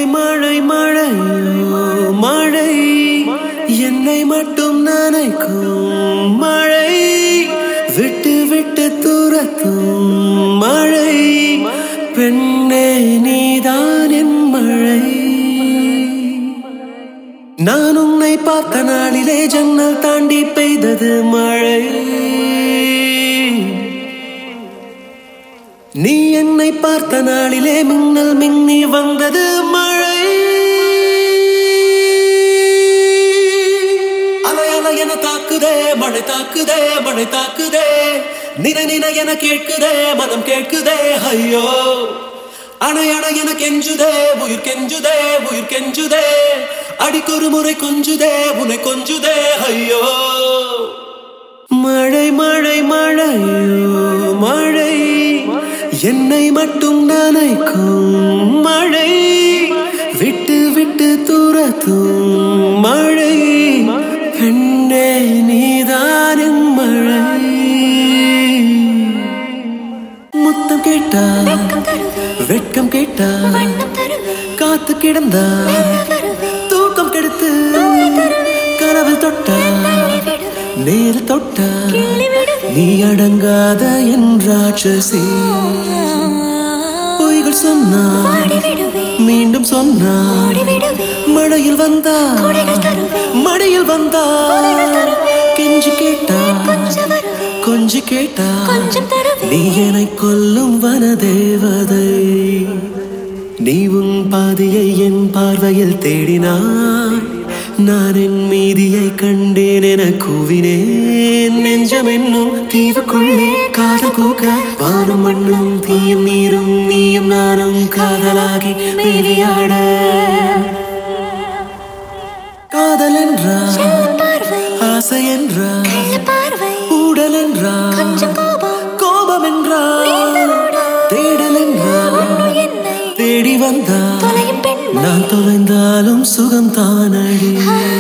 மழை மழை மழை மழை என்னை மட்டும் நனைக்கும் மழை விட்டு விட்டு துரத்தும் மழை பெண்ணே நீதான் என் மழை நான் உன்னை பார்த்த நாளிலே ஜன்னல் தாண்டி பெய்தது மழை நீ என்னை பார்த்த நாளிலே மின்னல் மின்னி வந்தது மழை அலை அலை என தாக்குதே மழை தாக்குதே மழை தாக்குதே நினை நினை என கேட்குதே மனம் கேட்குதே ஐயோ அணை அணை என கெஞ்சுதே உயிர் கெஞ்சுதே உயிர் கெஞ்சுதே அடிக்கொரு முறை கொஞ்சுதே உன்னை கொஞ்சுதே ஐயோ மழை மழை மழை மழை என்னை மட்டும் நனைக்கும் மழை விட்டு விட்டு துரத்தும் மழை பெண்ணே நீதான் என் மழை முத்தம் கேட்டா வெட்கம் கேட்டா காத்து கிடந்தா தூக்கம் கெடுத்து கனவு தொட்டா நேர் தொட்டா நீ அடங்காத என் ராட்சசி பொய்கள் சொன்னா மீண்டும் சொன்னா மழையில் வந்தா மழையில் வந்தா கெஞ்சி கேட்டா கொஞ்சி கேட்டா நீ என்னை கொல்லும் வனதேவதை நீ உன் பாதையை என் பார்வையில் தேடினாய் நான் என் மீதியை கண்டேன் என கூவினேன் நெஞ்சம் என்னும் தீவுக்குள்ளே காதல் கூக்க வானும் மண்ணும் தீயும் நீரும் நீயும் நானும் காதலாகி மேலியாட காதல் என்றார் ஆசை என்றார் ஊடல் என்றார் கோபம் என்றார் தேடல் என்றார் தேடி வந்தார் நான் தொலைந்தாலும் சுகம் தானடி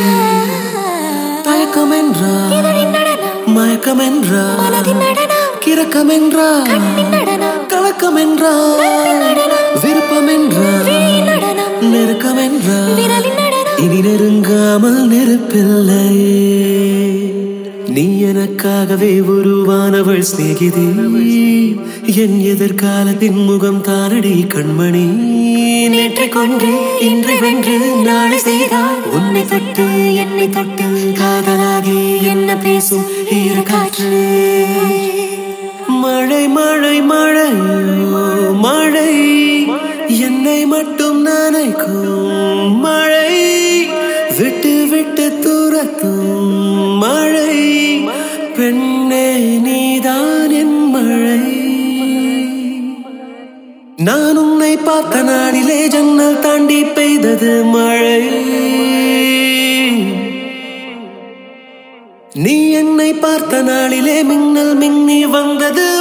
தயக்கம் என்றார் மயக்கம் என்றார் கிறக்கம் என்றார் கலக்கம் என்றார் விருப்பம் என்றார் நெருக்கம் என்றார் இனி நெருங்காமல் நெருப்பில்லை நீ எனக்காகவே உருவானவள் சிநேகிதி என் எதிர்காலத்தின் முகம் தானடி கண்மணி நேற்றை கொன்று இன்றை வென்று நாளை செய்தால் உன்னை தொட்டு என்னை தொட்டு காதலாகி என்ன பேசும் ஈர காற்று மழை மழை மழை மழை என்னை மட்டும் நனைக்கும் மழை விட்டு விட்டு துரத்தும் மழை பெண்ணே நீதான் என் மழை நான் உன்னை பார்த்த நாளிலே ஜன்னல் தாண்டி பெய்தது மழை நீ என்னை பார்த்த நாளிலே மின்னல் மின்னி வந்தது